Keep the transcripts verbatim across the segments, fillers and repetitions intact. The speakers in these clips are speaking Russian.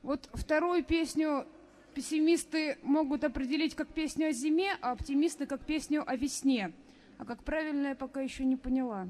Вот вторую песню пессимисты могут определить как песню о зиме, а оптимисты как песню о весне. А как правильно, я пока еще не поняла.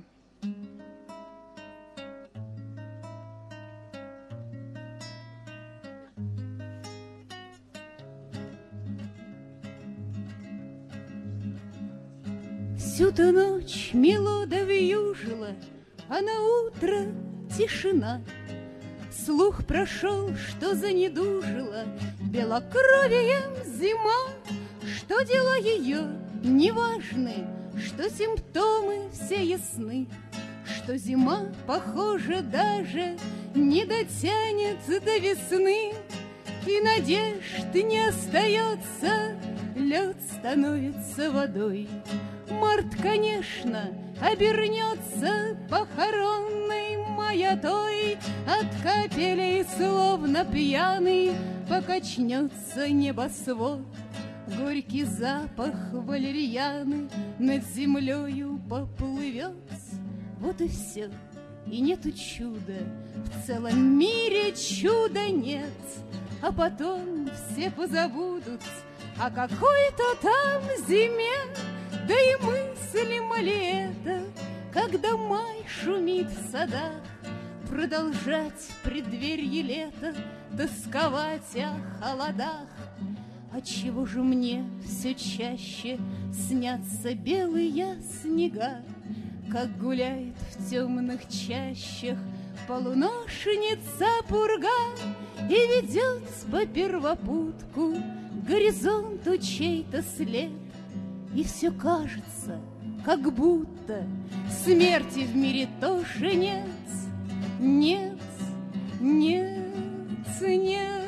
Всю-то ночь мелода вьюжила, а на утро тишина. Слух прошел, что занедужила белокровием зима, что дела ее неважны, что симптомы все ясны, что зима, похоже, даже не дотянет до весны, и надежд не остается, лед становится водой. Март, конечно, обернется похоронной маятой, от капелей, словно пьяный, покачнется небосвод. Горький запах валерьяны над землею поплывет. Вот и все, и нету чуда, в целом мире чуда нет. А потом все позабудут о какой-то там зиме. Да и мыслимо ли это, когда май шумит в садах, продолжать в преддверье лета тосковать о холодах? Отчего же мне все чаще снятся белые снега, как гуляет в темных чащах полуношница пурга и ведет по первопутку к горизонту чей-то след? И все кажется, как будто смерти в мире тоже нет. Нет, нет, нет.